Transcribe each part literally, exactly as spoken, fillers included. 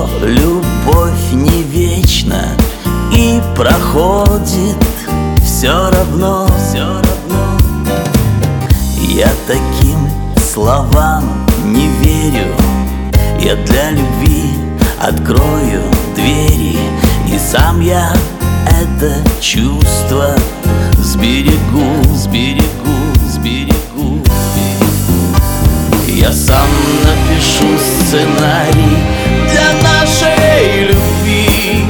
Но любовь не вечна и проходит все равно, все равно. Я таким словам не верю. Я для любви открою двери, и сам я это чувство сберегу, сберегу, сберегу, сберегу. Я сам напишу сценарий для нашей любви.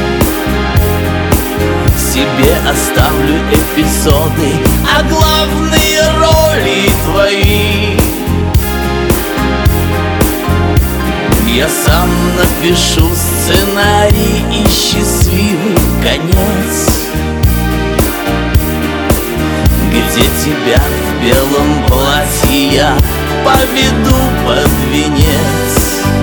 Себе оставлю эпизоды, а главные роли твои. Я сам напишу сценарий и счастливый конец, где тебя в белом платье я поведу под венец.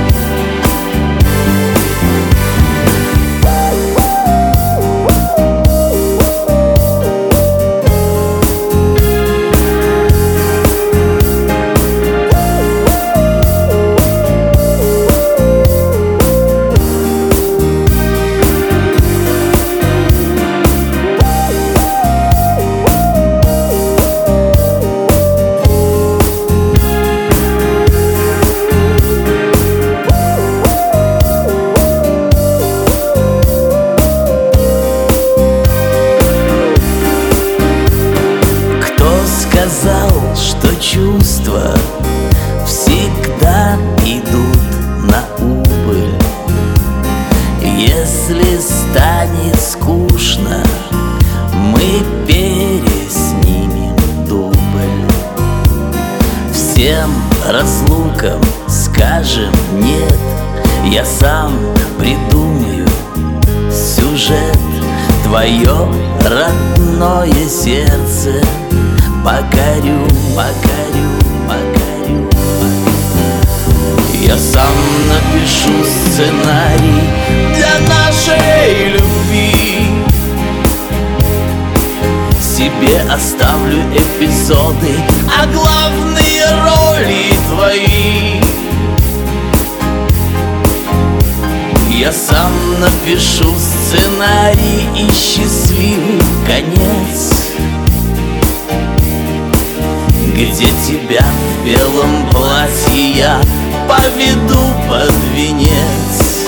Сказал, что чувства всегда идут на убыль. Если станет скучно, мы переснимем дубль. Всем разлукам скажем нет. Я сам придумаю сюжет. Твое родное сердце покорю, покорю, покорю, покорю. Я сам напишу сценарий для нашей любви. Себе оставлю эпизоды, а главные роли твои. Я сам напишу сценарий и счастливый конец, где тебя в белом платье я поведу под венец.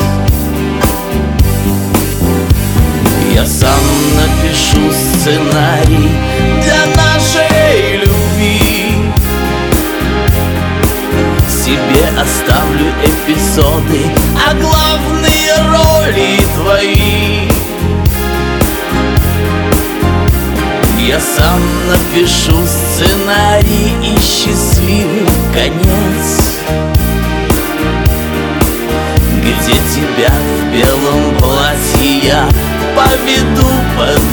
Я сам напишу сценарий для нашей любви. Себе оставлю эпизоды, а главные роли твои. Я сам напишу сценарий и счастливый конец, где тебя в белом платье я поведу под